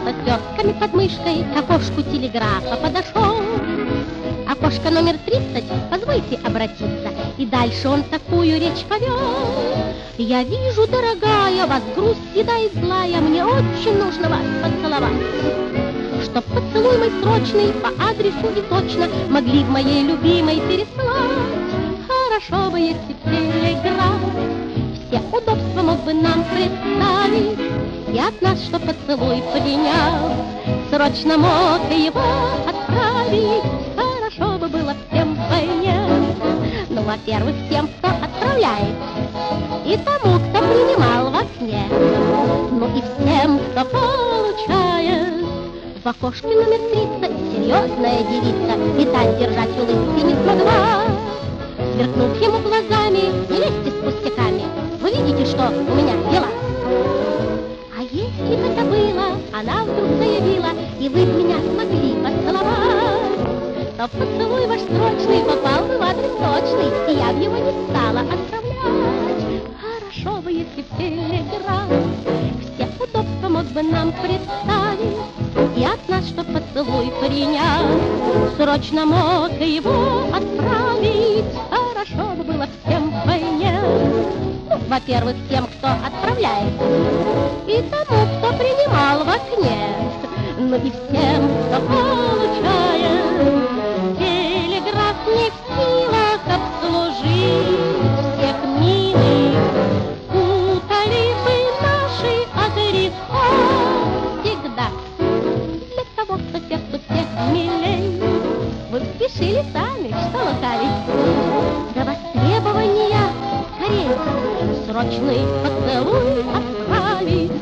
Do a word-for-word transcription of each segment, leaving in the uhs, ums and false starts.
со свертками под мышкой к окошку телеграфа подошел. Окошко номер тридцать, позвольте обратиться. И дальше он такую речь повел. Я вижу, дорогая, вас грусть седая и злая, мне очень нужно вас поцеловать. Чтоб поцелуй мой срочный по адресу и точно могли в моей любимой переслать. Хорошо бы, если б телеграф все удобства мог бы нам представить, и от нас, что поцелуй принял, срочно мог и его отправить. Хорошо бы было всем понять. Ну, во-первых, тем, кто отправляет, и тому, кто принимал в окне. Ну и всем, кто получает. В окошке номер тридцать серьезная девица, и та держать улыбки не смогла. Сверкнув ему глазами, не лезьте с пустяками, вы видите, что у меня дела. А если бы это было, она вдруг заявила, и вы б меня смогли поцеловать, то поцелуй ваш срочный попал бы в адрес точный, и я б его не стала отправлять. Хорошо бы, если б телеграф все удобства мог бы нам представить, и от нас, что поцелуй принял, срочно мог его отправить. Хорошо бы было всем понять. Ну, во-первых, тем, кто отправляет, и тому, кто принимал в окне. Ну и всем, кто получает. Телеграф не в силах обслужить всех милых. Путали бы наши адреса всегда. Для того, кто сердцу всех милей, вы спешили сами, что лукавить. До востребования скорей срочный поцелуй отправить.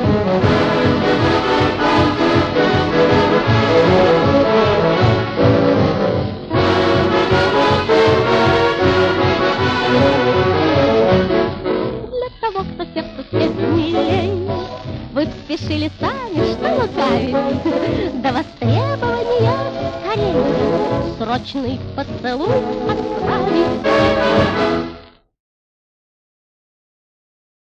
Для того, кто сердцу всех милей, вы спешили сами, что лукавить. До востребования скорей срочный поцелуй отправить.